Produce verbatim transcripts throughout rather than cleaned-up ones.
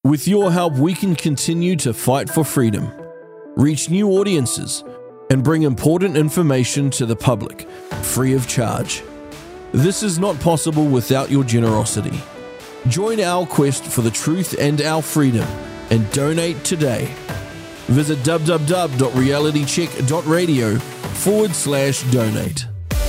With your help, we can continue to fight for freedom, reach new audiences, and bring important information to the public, free of charge. This is not possible without your generosity. Join our quest for the truth and our freedom, and donate today. Visit www.realitycheck.radio forward slash donate.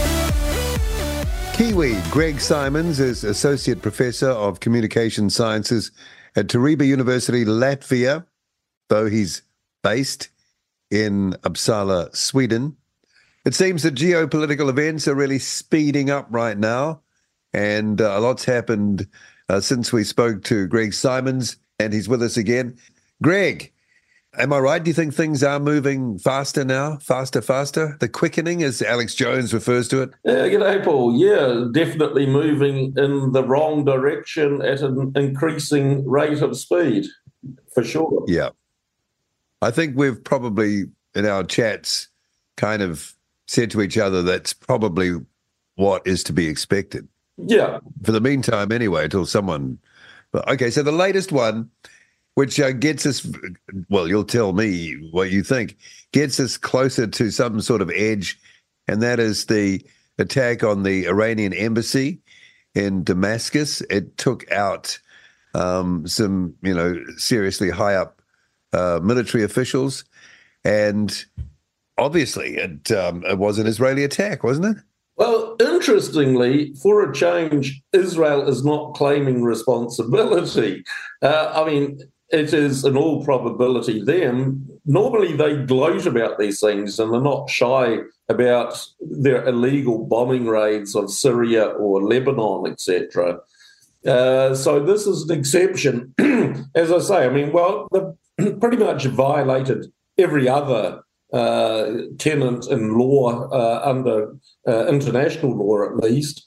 Kiwi Greg Simons is Associate Professor of Communication Sciences at Tureba University, Latvia, though he's based in Uppsala, Sweden. It seems that geopolitical events are really speeding up right now, and uh, a lot's happened uh, since we spoke to Greg Simons, and he's with us again. Greg, am I right? Do you think things are moving faster now? Faster, faster? The quickening, as Alex Jones refers to it? Uh, g'day, Paul. Yeah, definitely moving in the wrong direction at an increasing rate of speed, for sure. Yeah. I think we've probably, in our chats, kind of said to each other that's probably what is to be expected. Yeah. For the meantime, anyway, until someone... Okay, so the latest one, which uh, gets us, well, you'll tell me what you think, gets us closer to some sort of edge, and that is the attack on the Iranian embassy in Damascus. It took out um, some, you know, seriously high up uh, military officials, and obviously it, um, it was an Israeli attack, wasn't it? Well, interestingly, for a change, Israel is not claiming responsibility. Uh, I mean, it is in all probability them. Normally they gloat about these things and they're not shy about their illegal bombing raids of Syria or Lebanon, et cetera. Uh, so this is an exception. As I say, I mean, well, they've pretty much violated every other uh, tenant in law uh, under uh, international law, at least.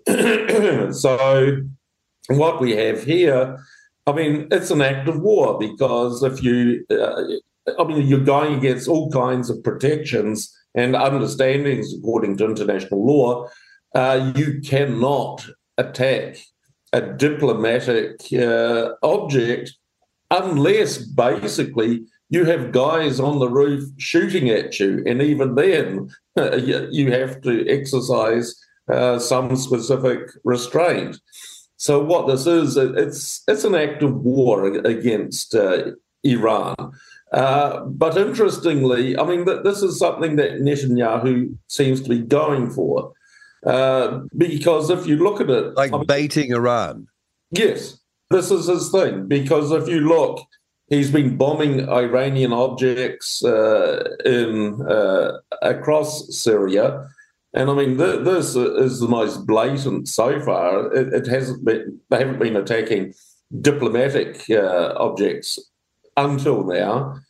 So what we have here, I mean, it's an act of war because if you, uh, I mean, you're going against all kinds of protections and understandings according to international law. Uh, you cannot attack a diplomatic uh, object unless basically you have guys on the roof shooting at you. And even then, uh, you have to exercise uh, some specific restraint. So what this is, it's it's an act of war against uh, Iran. Uh, but interestingly, I mean, th- this is something that Netanyahu seems to be going for. Uh, because if you look at it... Like I mean, baiting Iran. Yes, this is his thing. Because if you look, he's been bombing Iranian objects uh, in uh, across Syria. And I mean, th- this is the most blatant so far. It, it hasn't been, they haven't been attacking diplomatic uh, objects until now.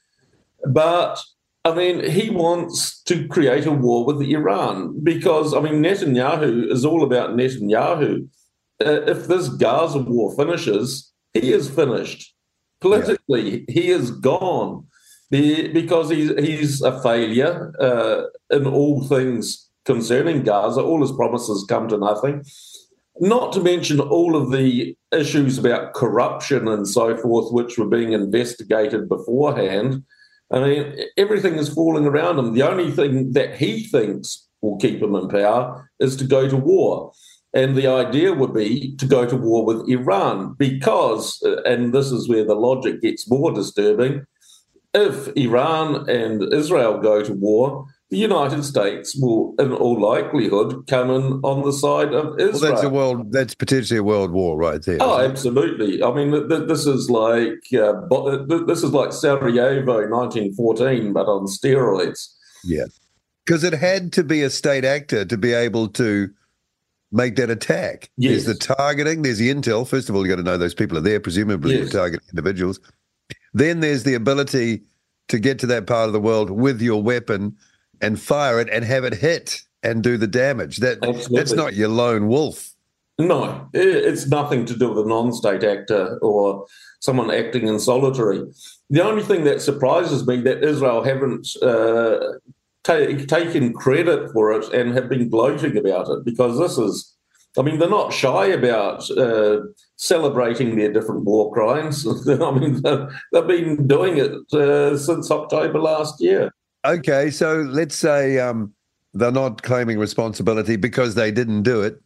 But I mean, he wants to create a war with Iran because, I mean, Netanyahu is all about Netanyahu. Uh, if this Gaza war finishes, he is finished. Politically, yeah. He is gone the, because he's, he's a failure uh, in all things concerning Gaza. All his promises come to nothing. Not to mention all of the issues about corruption and so forth, which were being investigated beforehand. I mean, everything is falling around him. The only thing that he thinks will keep him in power is to go to war. And the idea would be to go to war with Iran because, and this is where the logic gets more disturbing, if Iran and Israel go to war, the United States will, in all likelihood, come in on the side of Israel. Well, that's a world. That's potentially a world war, right there. Oh, absolutely. I mean, th- th- this is like uh, th- this is like Sarajevo, nineteen fourteen, but on steroids. Yeah, because it had to be a state actor to be able to make that attack. Yes. There's the targeting. There's the intel. First of all, you got to know those people are there. Presumably, yes. to target individuals. Then there's the ability to get to that part of the world with your weapon and fire it and have it hit and do the damage. That Absolutely. That's not your lone wolf. No, it's nothing to do with a non-state actor or someone acting in solitary. The only thing that surprises me that Israel haven't uh, ta- taken credit for it and have been gloating about it, because this is, I mean, they're not shy about uh, celebrating their different war crimes. I mean, they've been doing it uh, since October last year. Okay, so let's say um, they're not claiming responsibility because they didn't do it.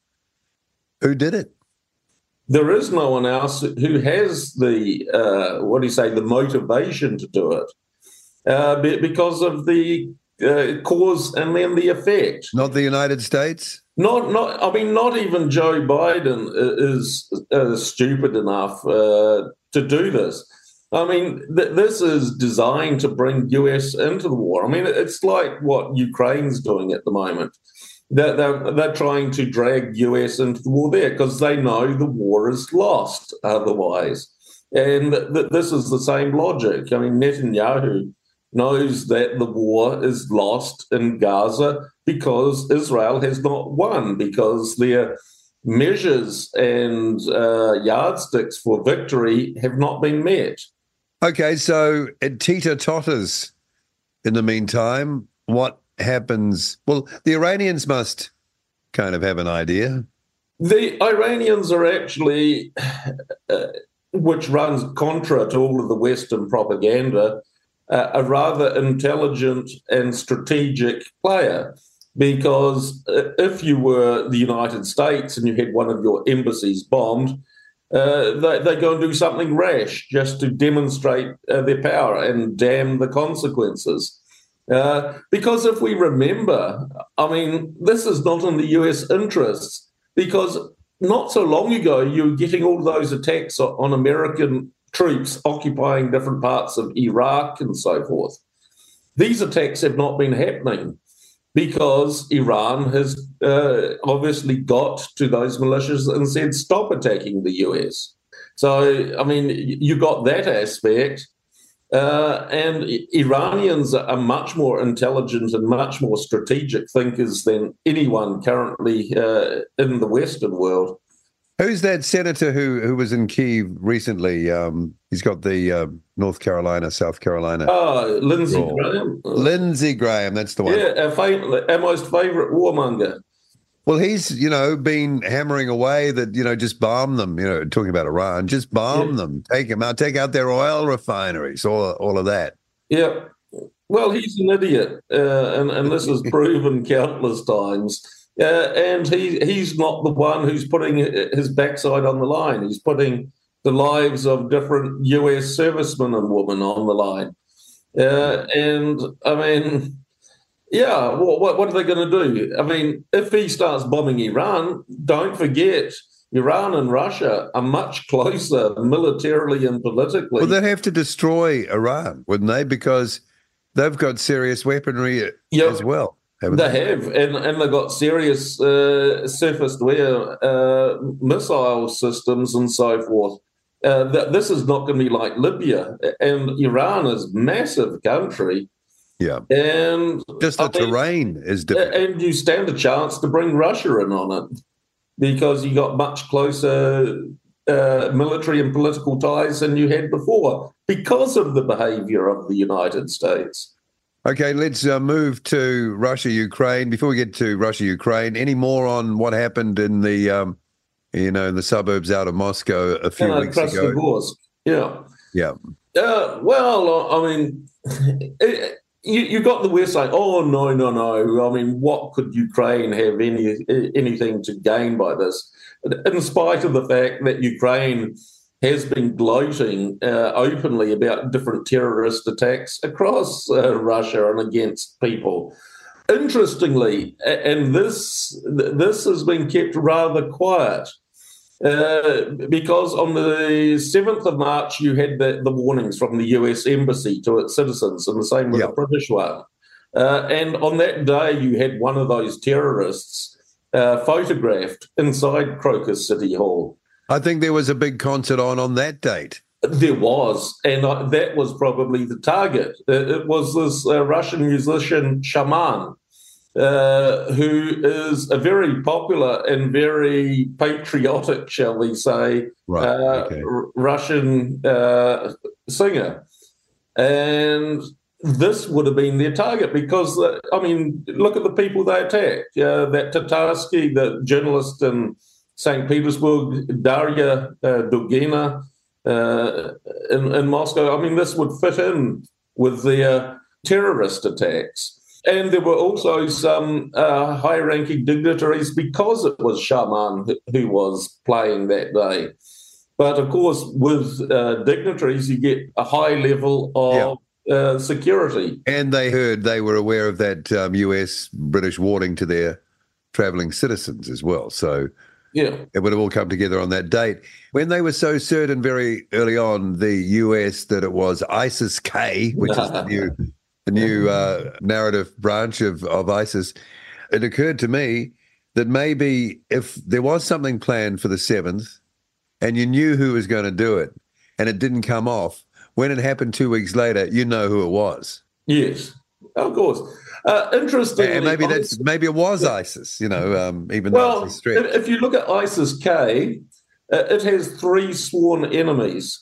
Who did it? There is no one else who has the, uh, what do you say, the motivation to do it uh, because of the uh, cause and then the effect. Not the United States? Not, not. I mean, not even Joe Biden is uh, stupid enough uh, to do this. I mean, th- this is designed to bring U S into the war. I mean, it's like what Ukraine's doing at the moment. They're, they're, they're trying to drag U S into the war there because they know the war is lost otherwise. And th- th- this is the same logic. I mean, Netanyahu knows that the war is lost in Gaza because Israel has not won, because their measures and uh, yardsticks for victory have not been met. Okay, so it teeter-totters in the meantime. What happens? Well, the Iranians must kind of have an idea. The Iranians are actually, uh, which runs contra to all of the Western propaganda, uh, a rather intelligent and strategic player. Because if you were the United States and you had one of your embassies bombed, uh, they, they go and do something rash just to demonstrate uh, their power and damn the consequences. Uh, because if we remember, I mean, this is not in the U S interests, because not so long ago you were getting all those attacks on American troops occupying different parts of Iraq and so forth. These attacks have not been happening, because Iran has uh, obviously got to those militias and said, stop attacking the U S. So, I mean, you got that aspect. Uh, and Iranians are much more intelligent and much more strategic thinkers than anyone currently uh, in the Western world. Who's that senator who, who was in Kyiv recently? Um, he's got the uh, North Carolina, South Carolina. Oh, Lindsey role. Graham. Lindsey Graham, that's the one. Yeah, our, fav- our most favourite warmonger. Well, he's, you know, been hammering away that, you know, just bomb them, you know, talking about Iran, just bomb yeah. them, take them out, take out their oil refineries, all, all of that. Yeah. Well, he's an idiot, uh, and, and this is proven countless times. Uh, and he he's not the one who's putting his backside on the line. He's putting the lives of different U S servicemen and women on the line. Uh, and, I mean, yeah, what, what are they going to do? I mean, if he starts bombing Iran, don't forget, Iran and Russia are much closer militarily and politically. Well, they'd have to destroy Iran, wouldn't they? Because they've got serious weaponry yep. as well. They, they have, and, and they've got serious uh, surface-to-air uh, missile systems and so forth. Uh, th- this is not going to be like Libya, and Iran is a massive country. Yeah, and just the I terrain mean, is different. And you stand a chance to bring Russia in on it because you got much closer uh, military and political ties than you had before because of the behaviour of the United States. Okay, let's uh, move to Russia-Ukraine. Before we get to Russia-Ukraine, any more on what happened in the, um, you know, in the suburbs out of Moscow a few yeah, weeks ago? Krasnogorsk. Yeah. Yeah. Uh, well, I mean, it, you, you got the West saying, oh, no, no, no. I mean, what could Ukraine have any anything to gain by this? In spite of the fact that Ukraine has been gloating uh, openly about different terrorist attacks across uh, Russia and against people. Interestingly, and this this has been kept rather quiet, uh, because on the seventh of March you had the, the warnings from the U S Embassy to its citizens, and the same with yep. the British one. Uh, and on that day you had one of those terrorists uh, photographed inside Crocus City Hall. I think there was a big concert on on that date. There was, and I, that was probably the target. It, it was this uh, Russian musician, Shaman, uh, who is a very popular and very patriotic, shall we say, right, uh, okay. r- Russian uh, singer. And this would have been their target because, uh, I mean, look at the people they attacked. Uh, that Tatarsky, the journalist in Saint Petersburg, Darya uh, Dugina uh, in, in Moscow. I mean, this would fit in with their terrorist attacks. And there were also some uh, high-ranking dignitaries because it was Shaman who was playing that day. But, of course, with uh, dignitaries, you get a high level of yeah. uh, security. And they heard, they were aware of that um, U S British warning to their travelling citizens as well. So yeah, it would have all come together on that date. When they were so certain very early on, the U S, that it was ISIS-K, which is the new... the new uh, narrative branch of, of ISIS, it occurred to me that maybe if there was something planned for the seventh and you knew who was going to do it and it didn't come off, when it happened two weeks later, you know who it was. Yes, of course. Uh, interestingly... And maybe, that's, maybe it was ISIS, you know, um, even well, though it's a stretch. If you look at ISIS-K, uh, it has three sworn enemies: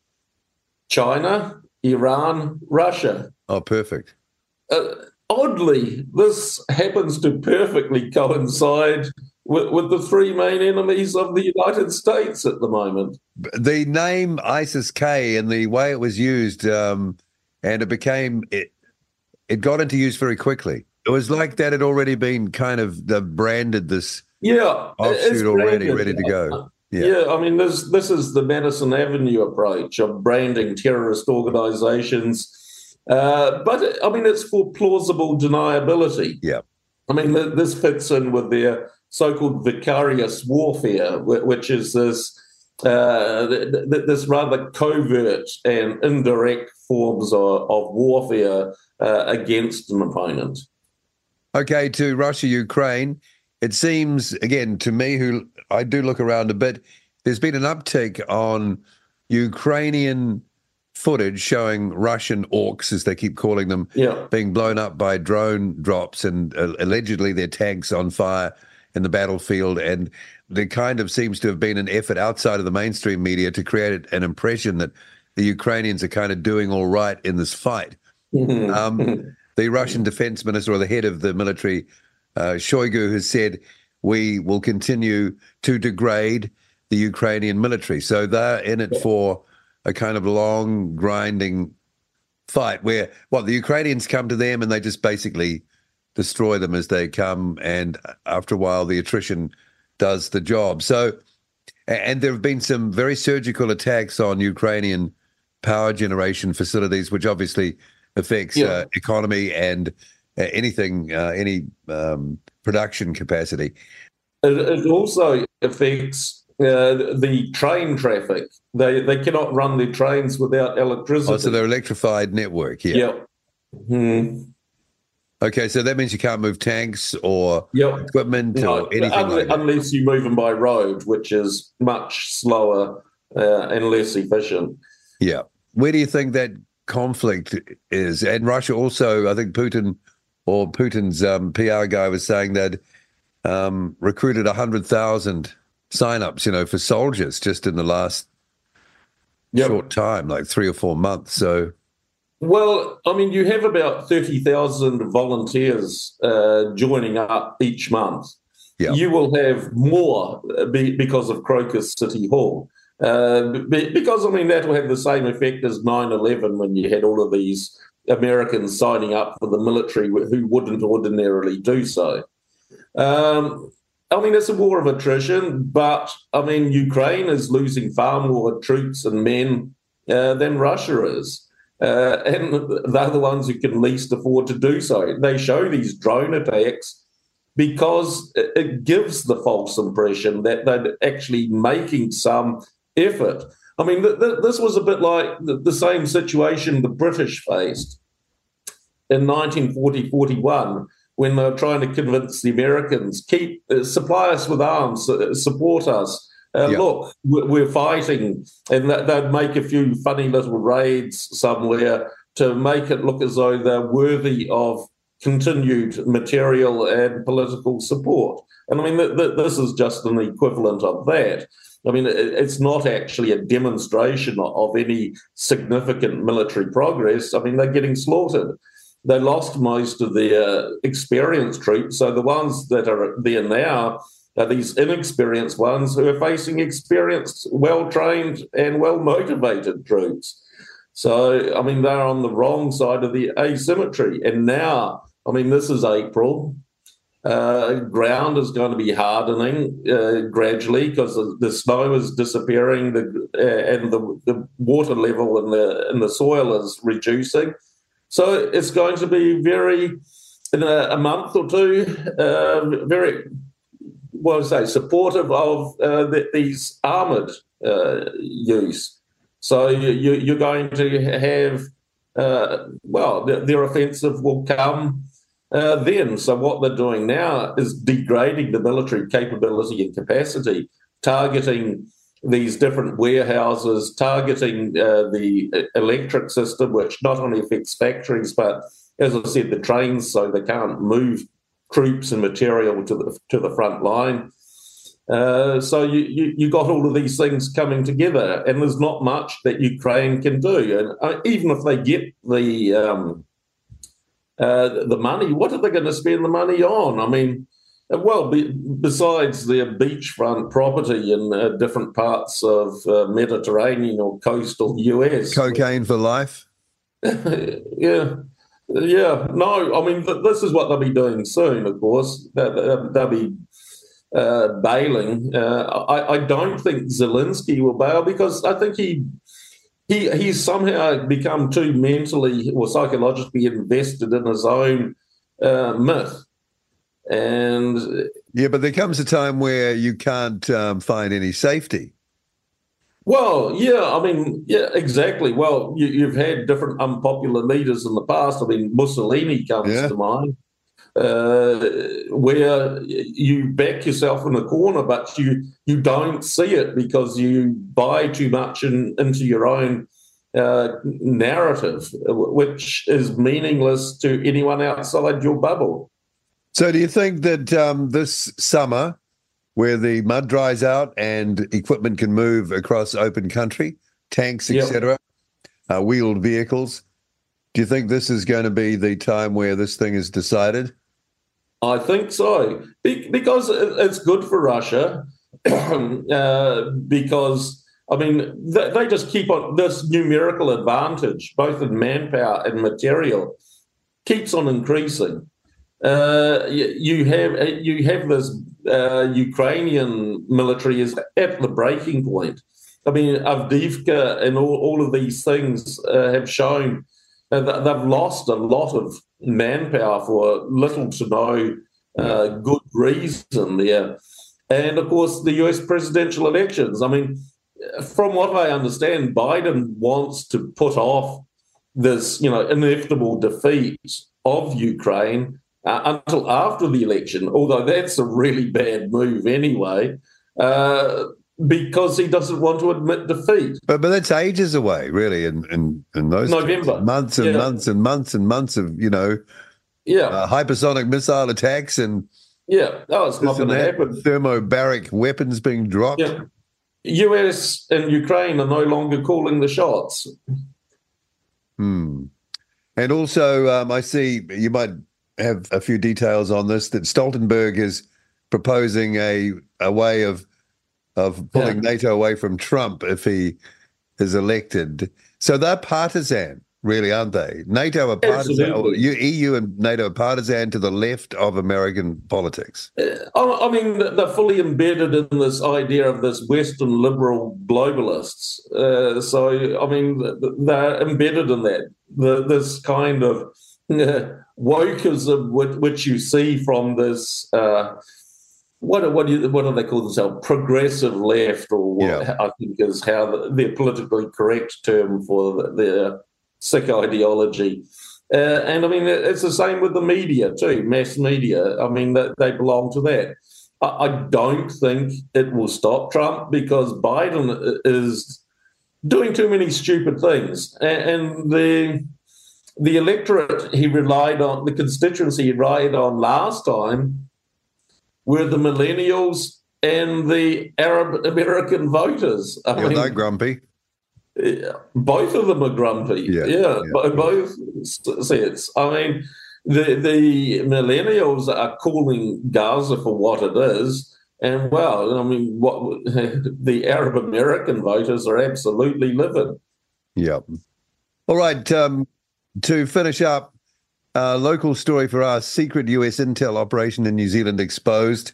China, Iran, Russia. Oh, perfect. Uh, oddly, this happens to perfectly coincide with, with the three main enemies of the United States at the moment. The name ISIS-K and the way it was used, um, and it became, it, it got into use very quickly. It was like that had already been kind of the branded this yeah, offshoot already, ready to go. Yeah. yeah, I mean, this, this is the Madison Avenue approach of branding terrorist organizations. Uh, but, I mean, it's for plausible deniability. Yeah. I mean, th- this fits in with their so-called vicarious warfare, w- which is this uh, th- th- this rather covert and indirect forms of, of warfare uh, against an opponent. Okay, to Russia, Ukraine, it seems, again, to me, who I do look around a bit, there's been an uptick on Ukrainian footage showing Russian orcs, as they keep calling them, yeah. being blown up by drone drops and uh, allegedly their tanks on fire in the battlefield. And there kind of seems to have been an effort outside of the mainstream media to create an impression that the Ukrainians are kind of doing all right in this fight. Mm-hmm. Um, the Russian defense minister, or the head of the military, uh, Shoigu, has said, we will continue to degrade the Ukrainian military. So they're in it for a kind of long, grinding fight where, what, the Ukrainians come to them and they just basically destroy them as they come, and after a while the attrition does the job. So, and there have been some very surgical attacks on Ukrainian power generation facilities, which obviously affects yeah. uh, economy and uh, anything, uh, any um, production capacity. It, it also affects Uh, the train traffic. They they cannot run the trains without electricity. Oh, so they're electrified network, yeah. Yep. Hmm. Okay, so that means you can't move tanks or yep. equipment no, or anything unless, like that. Unless you move them by road, which is much slower uh, and less efficient. Yeah. Where do you think that conflict is? And Russia also, I think Putin or Putin's um, P R guy was saying that um, recruited one hundred thousand sign-ups, you know, for soldiers just in the last yep. short time, like three or four months. So, well, I mean, you have about thirty thousand volunteers uh, joining up each month. Yep. You will have more be, because of Crocus City Hall. Uh, be, because, I mean, that will have the same effect as nine eleven when you had all of these Americans signing up for the military who wouldn't ordinarily do so. Um I mean, it's a war of attrition, but, I mean, Ukraine is losing far more troops and men uh, than Russia is. Uh, and they're the ones who can least afford to do so. They show these drone attacks because it gives the false impression that they're actually making some effort. I mean, th- th- this was a bit like the, the same situation the British faced in nineteen forty forty-one, when they were trying to convince the Americans, keep uh, supply us with arms, uh, support us. Uh, yeah. Look, we're, we're fighting, and that, they'd make a few funny little raids somewhere to make it look as though they're worthy of continued material and political support. And I mean, th- th- this is just an equivalent of that. I mean, it, it's not actually a demonstration of, of any significant military progress. I mean, they're getting slaughtered. They lost most of their experienced troops, so the ones that are there now are these inexperienced ones who are facing experienced, well-trained and well-motivated troops. So, I mean, they're on the wrong side of the asymmetry. And now, I mean, this is April. Uh, ground is going to be hardening uh, gradually because the, the snow is disappearing, the, uh, and the, the water level in the in the soil is reducing. So it's going to be very, in a, a month or two, uh, very, what do I say, supportive of uh, the, these armoured uh, use. So you, you're going to have, uh, well, the, their offensive will come Uh, then, so what they're doing now is degrading the military capability and capacity, targeting these different warehouses, targeting uh, the electric system, which not only affects factories, but, as I said, the trains, so they can't move troops and material to the to the front line. Uh, so you, you you got all of these things coming together, and there's not much that Ukraine can do. And uh, even if they get the um, Uh, the money, what are they going to spend the money on? I mean, well, be, besides their beachfront property in uh, different parts of uh, Mediterranean or coastal U S. Cocaine for life? yeah. Yeah. No, I mean, th- this is what they'll be doing soon, of course. They'll, they'll, they'll be uh, bailing. Uh, I, I don't think Zelensky will bail because I think he He he's somehow become too mentally or psychologically invested in his own uh, myth. And yeah, but there comes a time where you can't um, find any safety. Well, yeah, I mean, yeah, exactly. Well, you, you've had different unpopular leaders in the past. I mean, Mussolini comes yeah. to mind, uh, where you back yourself in a corner, but you you don't see it because you buy too much in, into your own uh, narrative, which is meaningless to anyone outside your bubble. So do you think that um, this summer, where the mud dries out and equipment can move across open country, tanks, et cetera, yep. uh, wheeled vehicles, do you think this is going to be the time where this thing is decided? I think so, Be- because it's good for Russia, uh, because, I mean, they, they just keep on, this numerical advantage, both in manpower and material, keeps on increasing. Uh, you, you have you have this uh, Ukrainian military is at the breaking point. I mean, Avdiivka and all, all of these things uh, have shown uh, that they've lost a lot of manpower for little to no uh, good reason there. And, of course, the U S presidential elections. I mean, from what I understand, Biden wants to put off this, you know, inevitable defeat of Ukraine uh, until after the election, although that's a really bad move anyway, uh, because he doesn't want to admit defeat. But but that's ages away, really, in, in, in those November. months and yeah. months and months and months of, you know, yeah, uh, hypersonic missile attacks and yeah, oh, it's not going to happen. Thermobaric weapons being dropped. Yeah. U S and Ukraine are no longer calling the shots. Hmm. And also, um, I see you might have a few details on this, that Stoltenberg is proposing a a way of of pulling yeah. NATO away from Trump if he is elected. So they're partisan, really, aren't they? NATO are partisan. Or E U and NATO are partisan to the left of American politics. Uh, I mean, they're fully embedded in this idea of this Western liberal globalists. Uh, so, I mean, they're embedded in that. The, this kind of uh, wokeism which, which you see from this. Uh, What what do you, what do they call themselves? Progressive left, or what yeah. I think is how the, their politically correct term for the, their sick ideology. Uh, and I mean, it's the same with the media too, mass media. I mean, that they belong to that. I, I don't think it will stop Trump because Biden is doing too many stupid things, and, and the the electorate he relied on, the constituency he relied on last time, were the millennials and the Arab American voters. I yeah, mean, they're grumpy. Both of them are grumpy. Yeah, yeah, yeah. both sets. I mean, the the millennials are calling Gaza for what it is. And, well, I mean, what the Arab American voters are absolutely livid. Yeah. All right. Um, to finish up, a local story for us, secret U S intel operation in New Zealand exposed.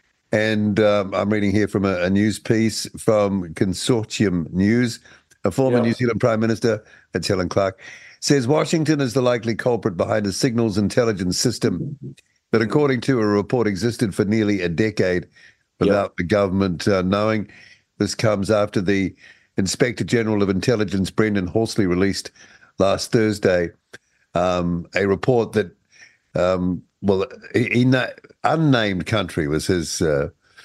And um, I'm reading here from a, a news piece from Consortium News. A former yeah. New Zealand Prime Minister, that's Helen Clark, says Washington is the likely culprit behind a signals intelligence system that, according to a report, existed for nearly a decade without yeah. the government uh, knowing. This comes after the Inspector General of Intelligence, Brendan Horsley, released last Thursday um, a report that, um, well, he, he na- unnamed country was his... Uh,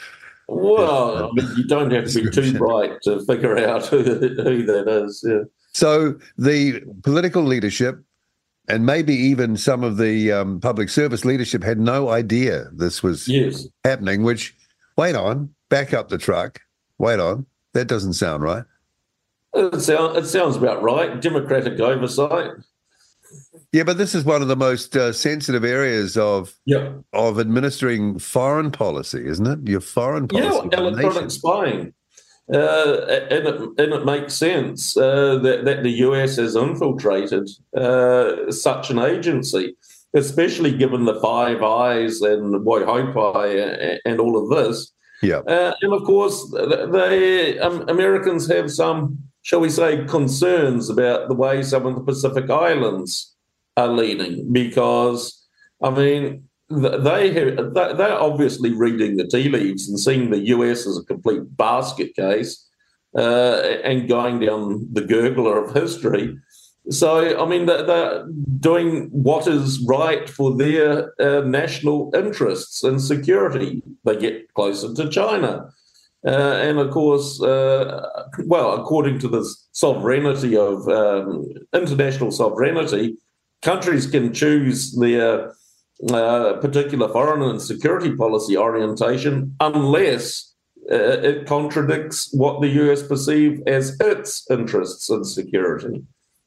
Well, I mean, you don't have to be too bright to figure out who, who that is. Yeah. So the political leadership and maybe even some of the um, public service leadership had no idea this was yes. happening, which, wait on, back up the truck. Wait on. That doesn't sound right. It, sound, it sounds about right. Democratic oversight. Yeah, but this is one of the most uh, sensitive areas of yeah. of administering foreign policy, isn't it? Your foreign policy. Yeah, electronic spying. Uh, and, it, and it makes sense uh, that, that the U S has infiltrated uh, such an agency, especially given the Five Eyes and Waihopai and, and all of this. Yeah. Uh, and, of course, they um, Americans have some, shall we say, concerns about the way some of the Pacific Islands are leading, because, I mean, they have, they're obviously reading the tea leaves and seeing the U S as a complete basket case uh, and going down the gurgler of history. So, I mean, they're doing what is right for their uh, national interests and security. They get closer to China. Uh, and, of course, uh, well, according to the sovereignty of um, international sovereignty, countries can choose their uh, particular foreign and security policy orientation unless uh, it contradicts what the U S perceive as its interests and security.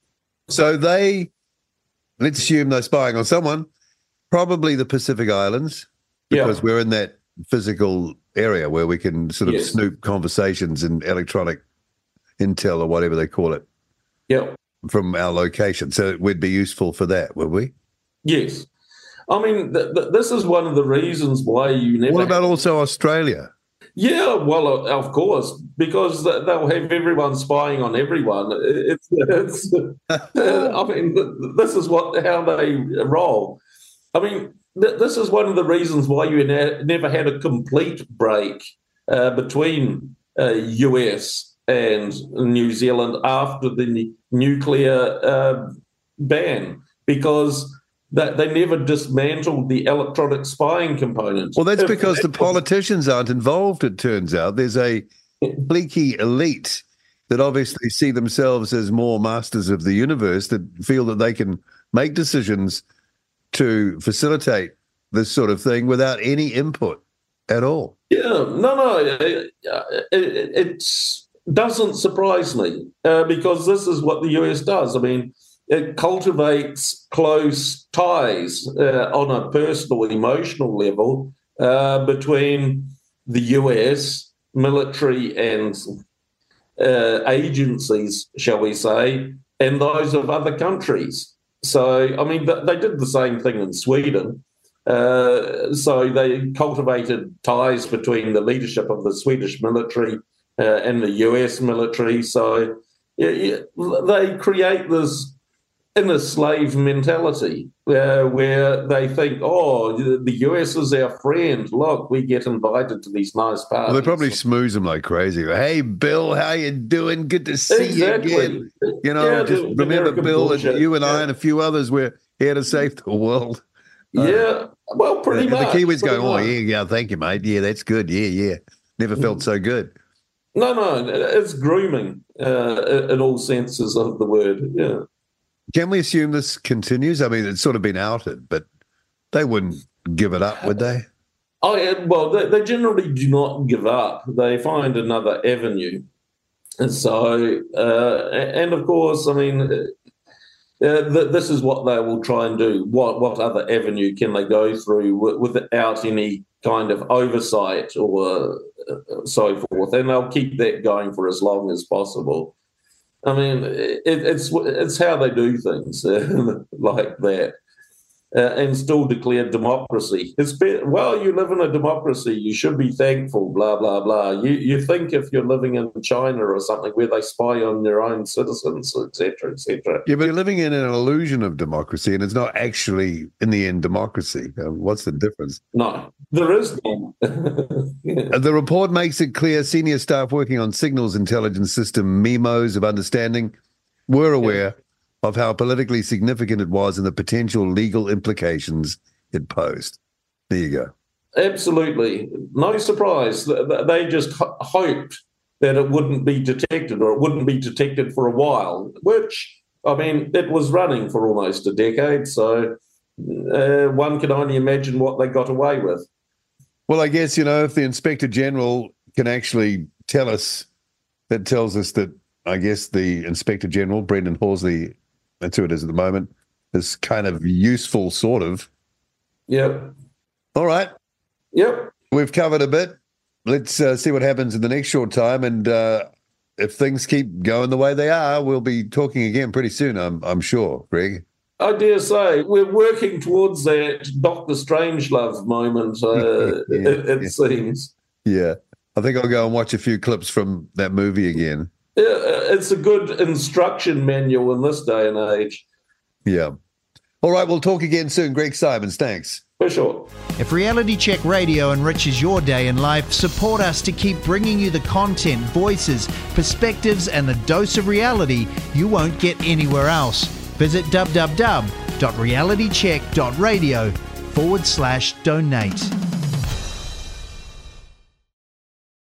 So they, let's assume they're spying on someone, probably the Pacific Islands, because yeah. we're in that physical area where we can sort of yes. snoop conversations and electronic intel or whatever they call it. Yeah. From our location. So it would be useful for that, would we? Yes. I mean, th- th- this is one of the reasons why you never... What about also Australia? Yeah, well, of course, because they'll have everyone spying on everyone. It's, it's I mean, this is what how they roll. I mean, th- this is one of the reasons why you ne- never had a complete break uh, between uh, U S and New Zealand after the nuclear uh, ban, because that they never dismantled the electronic spying component. Well, that's because the politicians aren't involved, it turns out. There's a cliquey elite that obviously see themselves as more masters of the universe, that feel that they can make decisions to facilitate this sort of thing without any input at all. Yeah, no, no, it, it, it doesn't surprise me uh, because this is what the U S does. I mean, it cultivates close ties uh, on a personal, emotional level uh, between the U S military and uh, agencies, shall we say, and those of other countries. So, I mean, they did the same thing in Sweden. Uh, so they cultivated ties between the leadership of the Swedish military uh, and the U S military. So yeah, yeah, they create this inner slave mentality uh, where they think, oh, the U S is our friend. Look, we get invited to these nice parties. Well, they probably smooze them like crazy. Hey, Bill, how you doing? Good to see exactly. you again. You know, yeah, just the, remember, the Bill, and you and yeah. I and a few others, we're here to save the world. Yeah, uh, well, pretty and much. The Kiwis going, much. oh, yeah, yeah, thank you, mate. Yeah, that's good. Yeah, yeah. Never felt so good. No, no, it's grooming uh, in all senses of the word, yeah. Can we assume this continues? I mean, it's sort of been outed, but they wouldn't give it up, would they? Oh, yeah, well, they, they generally do not give up. They find another avenue. And so, uh, and of course, I mean, Uh, th- this is what they will try and do. What what other avenue can they go through w- without any kind of oversight or uh, so forth? And they'll keep that going for as long as possible. I mean, it, it's it's how they do things uh, like that. Uh, and still declare democracy. It's be, well, you live in a democracy, you should be thankful, blah, blah, blah. You you think if you're living in China or something where they spy on their own citizens, et cetera, et cetera. Yeah, but you're living in an illusion of democracy, and it's not actually, in the end, democracy. Um, what's the difference? No, there is none. Yeah. The report makes it clear senior staff working on Signals Intelligence System, MIMOs of understanding, were aware yeah. of how politically significant it was and the potential legal implications it posed. There you go. Absolutely. No surprise. They just hoped that it wouldn't be detected or it wouldn't be detected for a while, which, I mean, it was running for almost a decade, so uh, one can only imagine what they got away with. Well, I guess, you know, if the Inspector General can actually tell us, that tells us that, I guess, the Inspector General, Brendan Horsley, that's who it is at the moment, is kind of useful, sort of. Yep. All right. Yep. We've covered a bit. Let's uh, see what happens in the next short time. And uh, if things keep going the way they are, we'll be talking again pretty soon, I'm, I'm sure, Greg. I dare say. We're working towards that Doctor Strangelove moment, uh, yeah, it, it yeah. seems. Yeah. I think I'll go and watch a few clips from that movie again. It's a good instruction manual in this day and age. Yeah. All right, we'll talk again soon. Greg Simons, thanks. For sure. If Reality Check Radio enriches your day in life, support us to keep bringing you the content, voices, perspectives, and the dose of reality you won't get anywhere else. Visit www.realitycheck.radio forward slash donate.